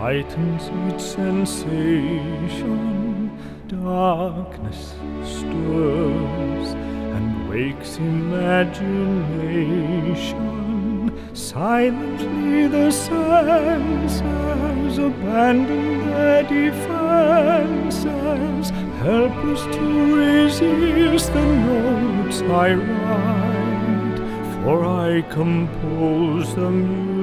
lightens each sensation. Darkness stirs and wakes imagination. Silently the senses abandon their defenses, helpless to resist the notes I write, for I compose the music